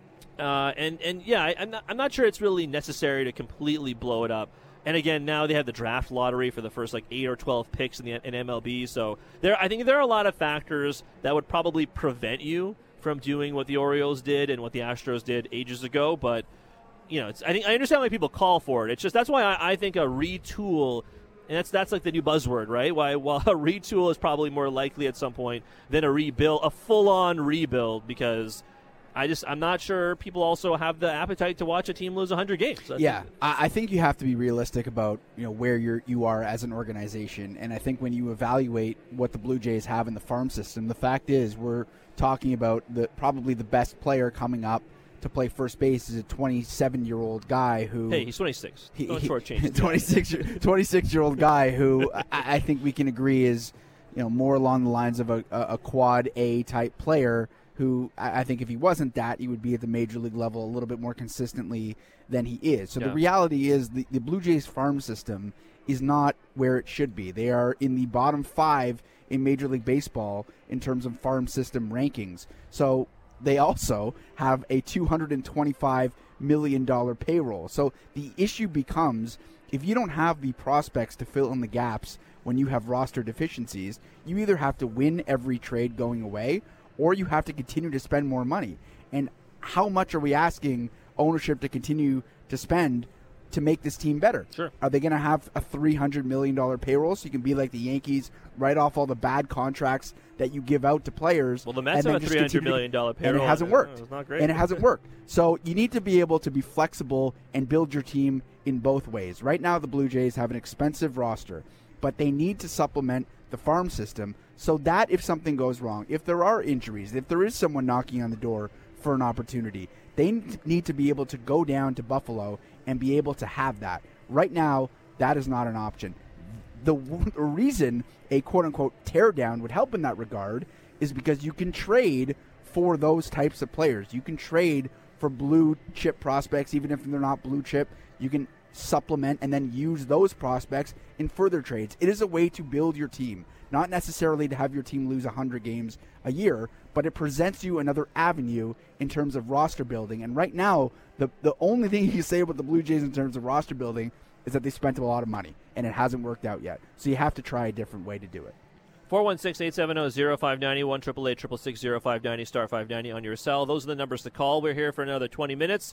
Uh, and, and, yeah, I, I'm, not, I'm not sure it's really necessary to completely blow it up. And again, now they have the draft lottery for the first like eight or twelve picks in the in M L B. So there, I think there are a lot of factors that would probably prevent you from doing what the Orioles did and what the Astros did ages ago. But you know, it's, I think I understand why people call for it. It's just that's why I, I think a retool, and that's that's like the new buzzword, right? Why while a retool is probably more likely at some point than a rebuild, a full-on rebuild, because. I just, I'm not sure people also have the appetite to watch a team lose one hundred games. That's yeah, I, I think you have to be realistic about, you know, where you're, you are as an organization. And I think when you evaluate what the Blue Jays have in the farm system, the fact is we're talking about the probably the best player coming up to play first base is a twenty-seven-year-old guy who... Hey, he's twenty-six. He, Don't he, shortchange twenty-six, twenty-six-year-old guy who I, I think we can agree is, you know, more along the lines of a, a quad A type player who I think if he wasn't that, he would be at the major league level a little bit more consistently than he is. So yeah. the reality is the, the Blue Jays farm system is not where it should be. They are in the bottom five in Major League Baseball in terms of farm system rankings. So they also have a two hundred twenty-five million dollars payroll. So the issue becomes, if you don't have the prospects to fill in the gaps when you have roster deficiencies, you either have to win every trade going away, or you have to continue to spend more money. And how much are we asking ownership to continue to spend to make this team better? Sure. Are they going to have a three hundred million dollars payroll so you can be like the Yankees, write off all the bad contracts that you give out to players? Well, the Mets have a three hundred million dollars payroll. And it hasn't worked. It's not great. And it hasn't worked. So you need to be able to be flexible and build your team in both ways. Right now, the Blue Jays have an expensive roster, but they need to supplement the farm system so that if something goes wrong, if there are injuries, if there is someone knocking on the door for an opportunity, they need to be able to go down to Buffalo and be able to have that. Right now, that is not an option. The w- reason a quote-unquote teardown would help in that regard is because you can trade for those types of players. You can trade for blue chip prospects, even if they're not blue chip. You can supplement and then use those prospects in further trades. It is a way to build your team, not necessarily to have your team lose one hundred games a year, but it presents you another avenue in terms of roster building. And right now, the the only thing you can say about the Blue Jays in terms of roster building is that they spent a lot of money, and it hasn't worked out yet. So you have to try a different way to do it. four one six, eight seven zero, zero five nine zero, one eight eight eight, six six zero, five nine zero, star five ninety on your cell. Those are the numbers to call. We're here for another twenty minutes.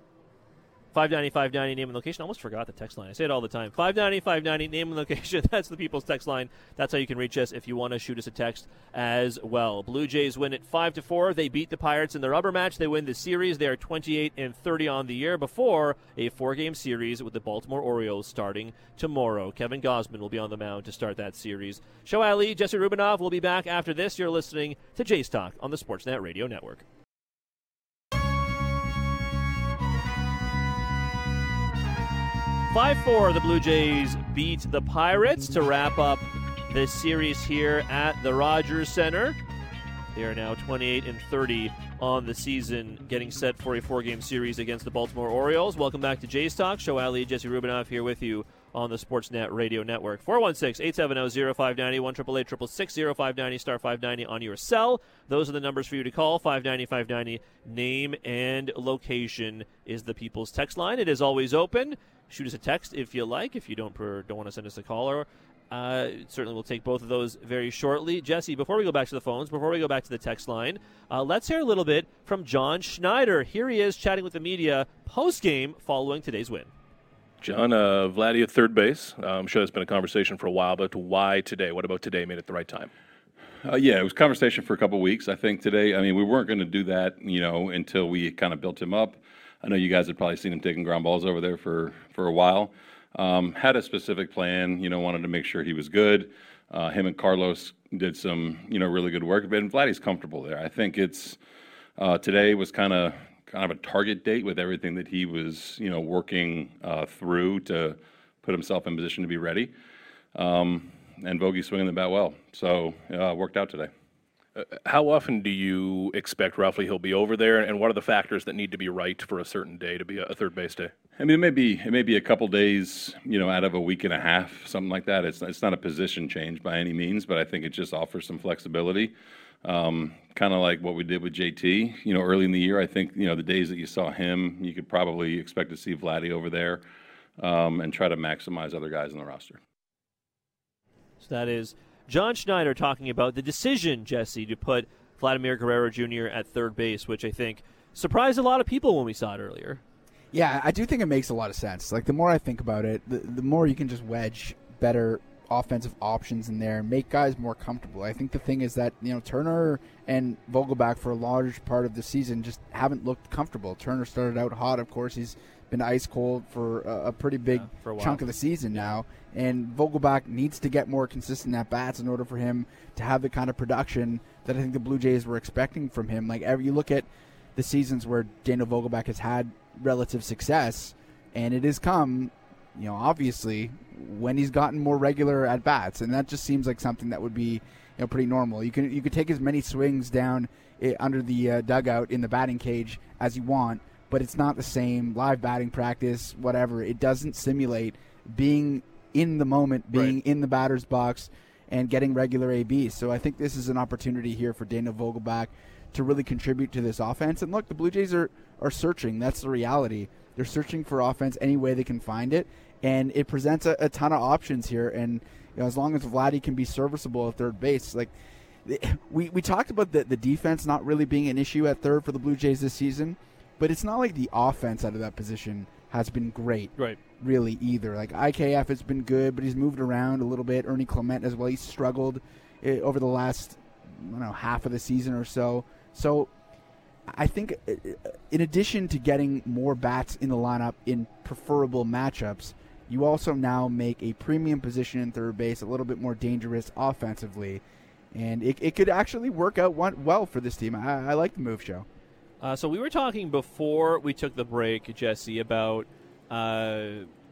five ninety, five ninety, name and location. I almost forgot the text line. I say it all the time. five ninety, five ninety, name and location. That's the people's text line. That's how you can reach us if you want to shoot us a text as well. Blue Jays win it five to four. They beat the Pirates in the rubber match. They win the series. They are twenty-eight and thirty on the year before a four-game series with the Baltimore Orioles starting tomorrow. Kevin Gausman will be on the mound to start that series. Shoaib Ali, Jesse Rubinoff will be back after this. You're listening to Jays Talk on the Sportsnet Radio Network. five four, the Blue Jays beat the Pirates to wrap up this series here at the Rogers Center. They are now twenty-eight and thirty on the season, getting set for a four-game series against the Baltimore Orioles. Welcome back to Jays Talk. Shoaib Ali, Jesse Rubinoff here with you on the Sportsnet Radio Network. four one six, eight seven zero, zero five nine zero, one eight eight eight, six six zero, five ninety, star five ninety on your cell. Those are the numbers for you to call. five ninety, five ninety, name and location is the people's text line. It is always open. Shoot us a text if you like. If you don't per, don't want to send us a caller, uh, certainly we'll take both of those very shortly. Jesse, before we go back to the phones, before we go back to the text line, uh, let's hear a little bit from John Schneider. Here he is chatting with the media post-game following today's win. John, uh, Vladdy at third base. Uh, I'm sure that's been a conversation for a while, but why today? What about today made it the right time? Uh, yeah, it was a conversation for a couple of weeks. I think today, I mean, we weren't going to do that, you know, until we kind of built him up. I know you guys had probably seen him taking ground balls over there for, for a while. Um, had a specific plan, you know, wanted to make sure he was good. Uh, him and Carlos did some, you know, really good work. And Vladdy's comfortable there. I think it's uh, today was kind of kind of a target date with everything that he was, you know, working uh, through to put himself in position to be ready. Um, and Vogie swinging the bat well. So it uh, worked out today. Uh, how often do you expect roughly he'll be over there, and what are the factors that need to be right for a certain day to be a, a third base day? I mean, it may be it may be a couple days, you know, out of a week and a half, something like that. It's it's not a position change by any means, but I think it just offers some flexibility. Um, kind of like what we did with J T, you know, early in the year. I think, you know, the days that you saw him, you could probably expect to see Vladdy over there um, and try to maximize other guys in the roster. So that is John Schneider talking about the decision, Jesse, to put Vladimir Guerrero Junior at third base, which I think surprised a lot of people when we saw it earlier. Yeah, I do think it makes a lot of sense. Like, the more I think about it, the, the more you can just wedge better offensive options in there and make guys more comfortable. I think the thing is that, you know, Turner and Vogelbach for a large part of the season just haven't looked comfortable. Turner started out hot, of course. He's been ice cold for a, a pretty big yeah, for a chunk of the season now. And Vogelbach needs to get more consistent at bats in order for him to have the kind of production that I think the Blue Jays were expecting from him. Like, every, you look at the seasons where Daniel Vogelbach has had relative success, and it has come, you know, obviously when he's gotten more regular at bats, and that just seems like something that would be, you know, pretty normal. You can you could take as many swings down uh, under the uh, dugout in the batting cage as you want, but it's not the same. Live batting practice, whatever, it doesn't simulate being in the moment, being right in the batter's box, and getting regular A Bs. So I think this is an opportunity here for Daniel Vogelbach to really contribute to this offense. And look, the Blue Jays are, are searching. That's the reality. They're searching for offense any way they can find it, and it presents a, a ton of options here. And you know, as long as Vladdy can be serviceable at third base, like we, we talked about the, the defense not really being an issue at third for the Blue Jays this season, but it's not like the offense out of that position has been great, right? Really either. Like I K F has been good, but he's moved around a little bit. Ernie Clement as well. He's struggled uh, over the last, I don't know, half of the season or so. So I think in addition to getting more bats in the lineup in preferable matchups, you also now make a premium position in third base a little bit more dangerous offensively. And it, it could actually work out one, well for this team. I, I like the move, Joe. Uh, so we were talking before we took the break, Jesse, about uh,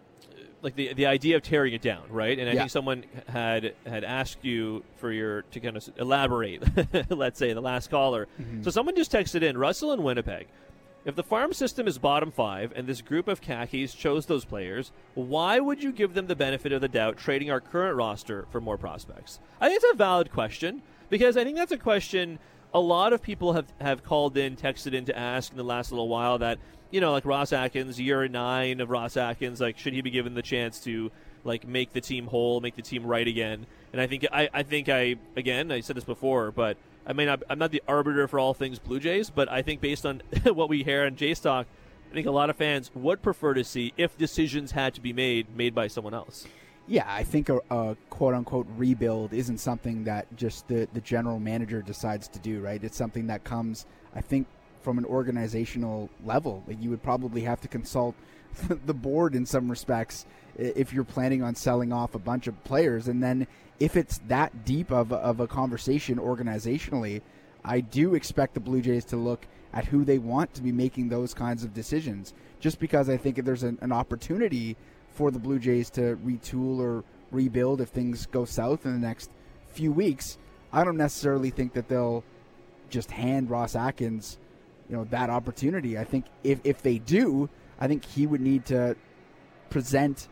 like the the idea of tearing it down, right? And I yeah. think someone had had asked you for your to kind of elaborate. Let's say the last caller. Mm-hmm. So someone just texted in, Russell in Winnipeg. If the farm system is bottom five and this group of khakis chose those players, why would you give them the benefit of the doubt trading our current roster for more prospects? I think it's a valid question because I think that's a question a lot of people have, have called in, texted in to ask in the last little while that, you know, like Ross Atkins, year nine of Ross Atkins, like, should he be given the chance to, like, make the team whole, make the team right again? And I think, I, I think I, again, I said this before, but I may not, I'm not the arbiter for all things Blue Jays, but I think based on what we hear on Jays Talk, I think a lot of fans would prefer to see, if decisions had to be made, made by someone else. Yeah, I think a, a quote-unquote rebuild isn't something that just the, the general manager decides to do, right? It's something that comes, I think, from an organizational level. Like, you would probably have to consult the board in some respects if you're planning on selling off a bunch of players. And then if it's that deep of a, of a conversation organizationally, I do expect the Blue Jays to look at who they want to be making those kinds of decisions, just because I think if there's an, an opportunity for the Blue Jays to retool or rebuild if things go south in the next few weeks, I don't necessarily think that they'll just hand Ross Atkins, you know, that opportunity. I think if, if they do, I think he would need to present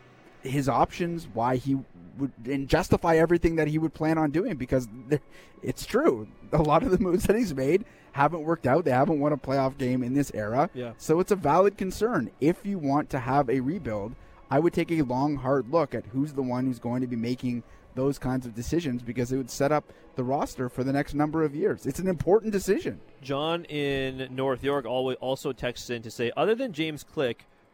his options, why he would, and justify everything that he would plan on doing, because it's true. A lot of the moves that he's made haven't worked out. They haven't won a playoff game in this era. Yeah. So it's a valid concern. If you want to have a rebuild, I would take a long, hard look at who's the one who's going to be making those kinds of decisions, because it would set up the roster for the next number of years. It's an important decision. John in North York also texts in to say, other than James Click,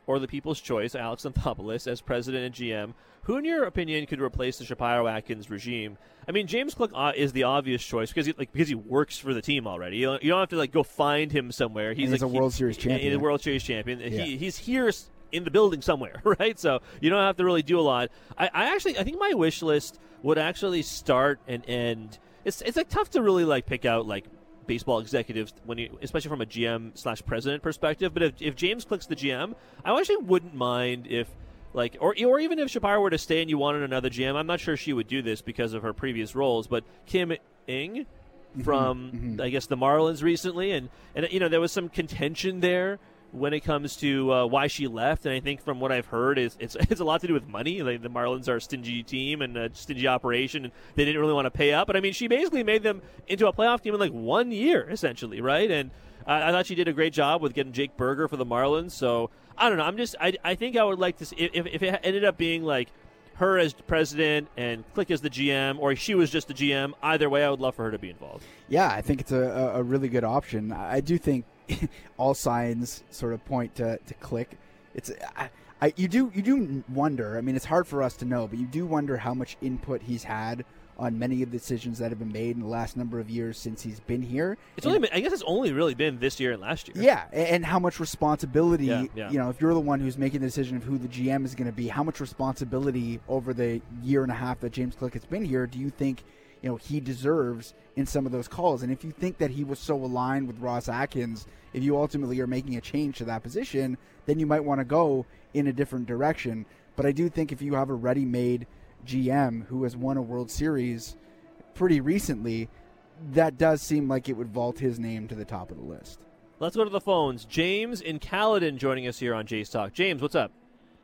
or the people's choice, Alex Anthopoulos, as president and G M, who, in your opinion, could replace the Shapiro-Atkins regime? I mean, James Click uh, is the obvious choice because he, like, because he works for the team already. You don't, you don't have to like go find him somewhere. He's, he's like, a World he, Series champion. He's a World Series champion. Yeah. He, he's here in the building somewhere, right? So you don't have to really do a lot. I, I actually, I think my wish list would actually start and end. It's it's like tough to really like pick out like baseball executives when you, especially from a G M slash president perspective. But if if James Click's the G M, I actually wouldn't mind if. Like, or or even if Shapiro were to stay and you wanted another G M, I'm not sure she would do this because of her previous roles. But Kim Ng from, mm-hmm. I guess, the Marlins recently, and, and you know there was some contention there when it comes to uh, why she left. And I think from what I've heard, is it's it's a lot to do with money. Like, the Marlins are a stingy team and a stingy operation, and they didn't really want to pay up. But I mean, she basically made them into a playoff team in like one year, essentially, right? And I, I thought she did a great job with getting Jake Berger for the Marlins. So I don't know. I'm just. I, I think I would like to see if if it ended up being like her as president and Click as the G M, or she was just the G M. Either way, I would love for her to be involved. Yeah, I think it's a, a really good option. I do think all signs sort of point to, to Click. It's I, I you do you do wonder. I mean, it's hard for us to know, but you do wonder how much input he's had on many of the decisions that have been made in the last number of years since he's been here. It's and, only been, I guess it's only really been this year and last year. Yeah, and how much responsibility, yeah, yeah. you know, if you're the one who's making the decision of who the G M is going to be, how much responsibility over the year and a half that James Click has been here do you think, you know, he deserves in some of those calls? And if you think that he was so aligned with Ross Atkins, if you ultimately are making a change to that position, then you might want to go in a different direction. But I do think if you have a ready-made G M who has won a World Series pretty recently, that does seem like it would vault his name to the top of the list. Let's go to the phones. James in Caledon joining us here on Jays Talk. James, what's up?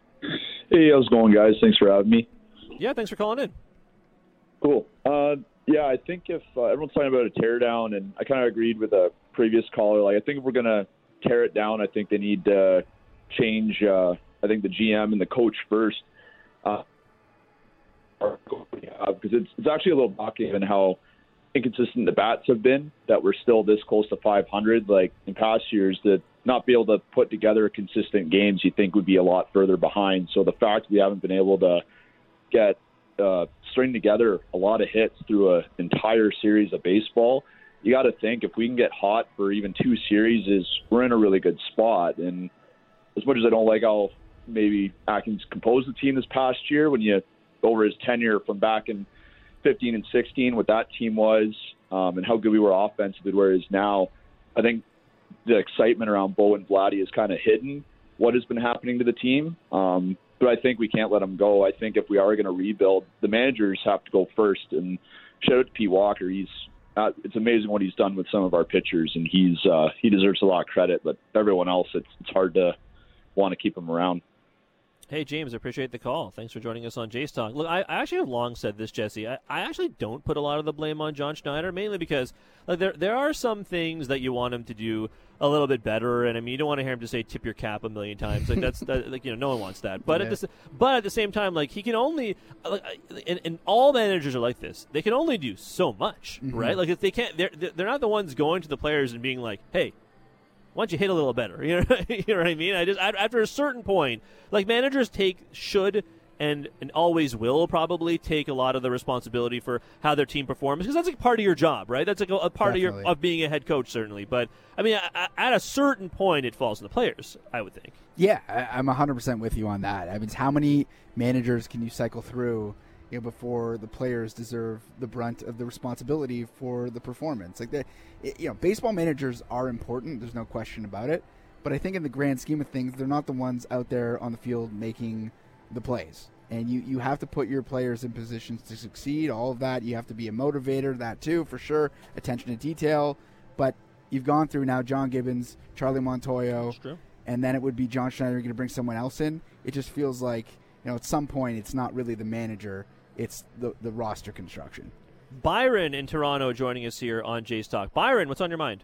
Hey, how's it going, guys? Thanks for having me. Yeah, thanks for calling in. Cool. Uh, yeah, I think if uh, everyone's talking about a tear down, and I kind of agreed with a previous caller, like I think if we're going to tear it down, I think they need to change, uh, I think, the G M and the coach first. Uh, because it's, it's actually a little shocking given how inconsistent the bats have been, that we're still this close to five hundred. Like in past years, that not be able to put together consistent games you think would be a lot further behind. So the fact we haven't been able to get uh, string together a lot of hits through an entire series of baseball, you got to think if we can get hot for even two series, is we're in a really good spot. And as much as I don't like how maybe Atkins composed the team this past year, when you over his tenure from back in fifteen and sixteen, what that team was, um, and how good we were offensively, where it is now, I think the excitement around Bo and Vladdy is kind of hidden what has been happening to the team. Um, but I think we can't let them go. I think if we are going to rebuild, the managers have to go first. And shout out to Pete Walker. He's uh, it's amazing what he's done with some of our pitchers, and he's uh, he deserves a lot of credit. But everyone else, it's it's hard to want to keep him around. Hey, James, I appreciate the call. Thanks for joining us on Jays Talk. Look, I, I actually have long said this, Jesse. I, I actually don't put a lot of the blame on John Schneider, mainly because like, there there are some things that you want him to do a little bit better, and I mean, you don't want to hear him just say "tip your cap" a million times. Like that's that, like you know, no one wants that. But yeah. at the but at the same time, like he can only, like, and, and all managers are like this. They can only do so much, mm-hmm. right? Like if they can't, they're they're not the ones going to the players and being like, "Hey, why don't you hit a little better?" You know, you know what I mean? I just after a certain point, like managers take should and and always will probably take a lot of the responsibility for how their team performs, because that's like part of your job, right? That's like a, a part Definitely. of your of being a head coach, certainly. But I mean, at a certain point, it falls on the players, I would think. Yeah, I'm one hundred percent with you on that. I mean, how many managers can you cycle through, you know, before the players deserve the brunt of the responsibility for the performance? Like, the, you know, baseball managers are important. There's no question about it. But I think in the grand scheme of things, they're not the ones out there on the field making the plays. And you, you have to put your players in positions to succeed, all of that. You have to be a motivator, that too, for sure. Attention to detail. But you've gone through now John Gibbons, Charlie Montoyo, and then it would be John Schneider going to bring someone else in. It just feels like, you know, at some point it's not really the manager, it's the, the roster construction. Byron in Toronto joining us here on Jays Talk. Byron, what's on your mind?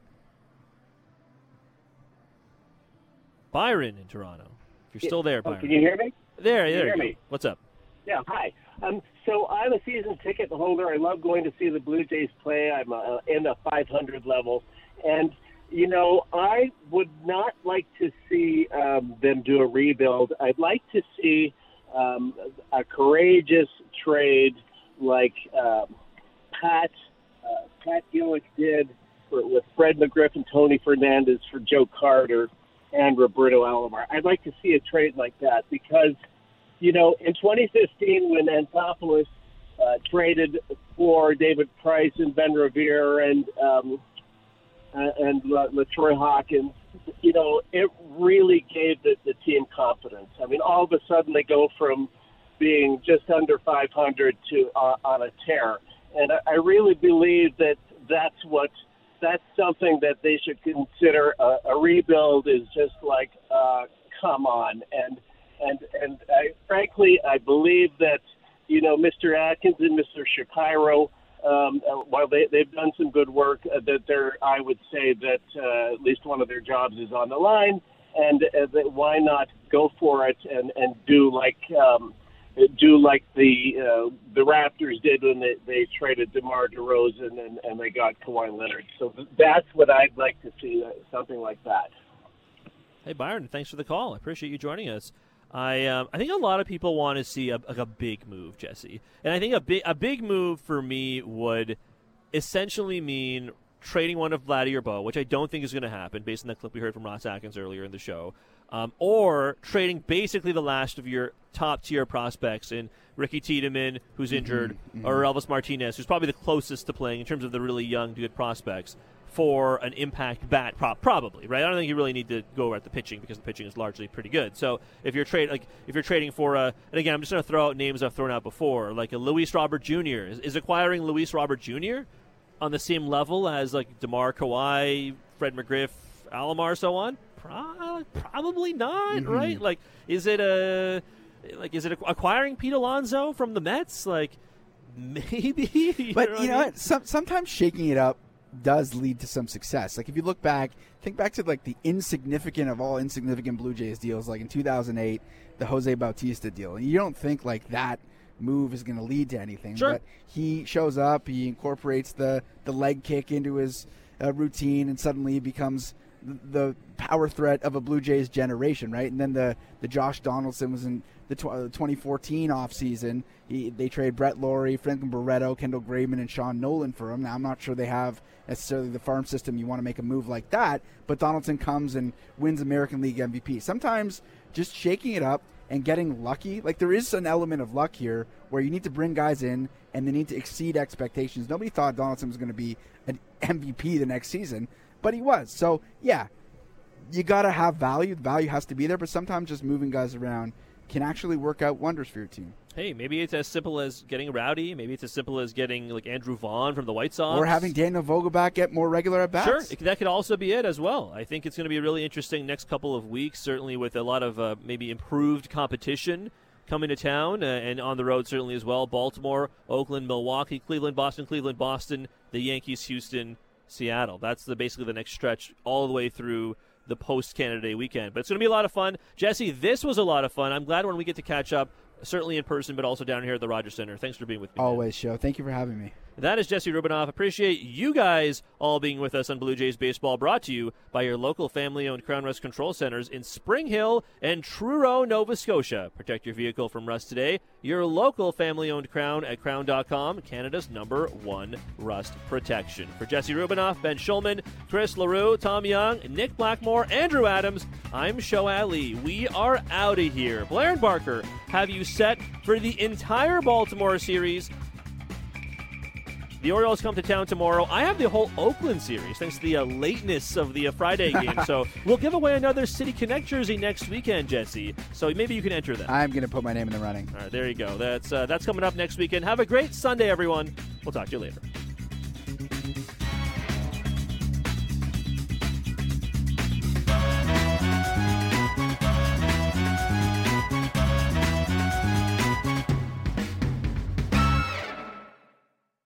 Byron in Toronto. If you're still there, Byron. Oh, can you hear me? There, can there you hear you go. me? What's up? Yeah, hi. Um, so I'm a season ticket holder. I love going to see the Blue Jays play. I'm uh, in the five hundred level. And you know, I would not like to see um, them do a rebuild. I'd like to see um, a courageous trade like um, Pat uh, Pat Gillick did for, with Fred McGriff and Tony Fernandez for Joe Carter and Roberto Alomar. I'd like to see a trade like that because, you know, in twenty fifteen when Anthopoulos uh, traded for David Price and Ben Revere and um, uh, and uh, LaTroy Hawkins, you know, it really gave the, the team confidence. I mean, all of a sudden they go from being just under five hundred to uh, on a tear. And I, I really believe that that's what that's something that they should consider. A, a rebuild is just like, uh, come on. And and and I, frankly, I believe that, you know, Mister Atkins and Mister Shapiro, um, while they, they've done some good work, uh, that they're, I would say that uh, at least one of their jobs is on the line. And uh, that why not go for it and, and do like um, do like the uh, the Raptors did when they, they traded DeMar DeRozan and, and they got Kawhi Leonard. So that's what I'd like to see, uh, something like that. Hey, Byron, thanks for the call. I appreciate you joining us. I um, I think a lot of people want to see a, like a big move, Jesse. And I think a big, a big move for me would essentially mean trading one of Vladdy or Bo, which I don't think is going to happen based on the clip we heard from Ross Atkins earlier in the show, um, or trading basically the last of your top-tier prospects in Ricky Tiedemann, who's injured, Mm-hmm, mm-hmm. or Elvis Martinez, who's probably the closest to playing in terms of the really young, good prospects, for an impact bat, pro- probably, right? I don't think you really need to go at the pitching because the pitching is largely pretty good. So if you're trade, like if you're trading for a, and again, I'm just going to throw out names I've thrown out before, like a Luis Robert Junior Is, is acquiring Luis Robert Junior on the same level as like DeMar, Kawhi, Fred McGriff, Alomar, so on? Pro- probably not, Mm-hmm. right? Like, is it a, like, is it acquiring Pete Alonso from the Mets? Like, maybe. you But know you know I mean? what? Some, sometimes shaking it up does lead to some success. Like if you look back, think back to like the insignificant of all insignificant Blue Jays deals, like in two thousand eight, the Jose Bautista deal. And you don't think like that move is going to lead to anything. Sure. But he shows up, he incorporates the, the leg kick into his uh, routine, and suddenly he becomes the power threat of a Blue Jays generation, right? And then the, the Josh Donaldson was in the tw- twenty fourteen offseason. He, they trade Brett Laurie, Franklin Barreto, Kendall Graveman, and Sean Nolan for him. Now, I'm not sure they have necessarily the farm system you want to make a move like that, but Donaldson comes and wins American League M V P. Sometimes just shaking it up and getting lucky, like there is an element of luck here where you need to bring guys in and they need to exceed expectations. Nobody thought Donaldson was going to be an M V P the next season, but he was. So, yeah, you got to have value. The value has to be there, but sometimes just moving guys around can actually work out wonders for your team. Hey, maybe it's as simple as getting Rowdy. Maybe it's as simple as getting like Andrew Vaughn from the White Sox. Or having Daniel Vogelbach get more regular at-bats. Sure, it, that could also be it as well. I think it's going to be a really interesting next couple of weeks, certainly with a lot of uh, maybe improved competition coming to town uh, and on the road certainly as well. Baltimore, Oakland, Milwaukee, Cleveland, Boston, Cleveland, Boston, the Yankees, Houston, Seattle. That's the basically the next stretch all the way through the post-Canada Day weekend. But it's going to be a lot of fun. Jesse, this was a lot of fun. I'm glad when we get to catch up, certainly in person, but also down here at the Rogers Center. Thanks for being with me. Always, Show. Thank you for having me. That is Jesse Rubinoff. Appreciate you guys all being with us on Blue Jays Baseball, brought to you by your local family-owned Crown Rust Control Centers in Spring Hill and Truro, Nova Scotia. Protect your vehicle from rust today. Your local family-owned Crown at crown dot com, Canada's number one rust protection. For Jesse Rubinoff, Ben Schulman, Chris LaRue, Tom Young, Nick Blackmore, Andrew Adams, I'm Show Ali. We are out of here. Blair and Barker have you set for the entire Baltimore series. The Orioles come to town tomorrow. I have the whole Oakland series, thanks to the uh, lateness of the uh, Friday game. So we'll give away another City Connect jersey next weekend, Jesse. So maybe you can enter that. I'm going to put my name in the running. All right, there you go. That's uh, that's coming up next weekend. Have a great Sunday, everyone. We'll talk to you later.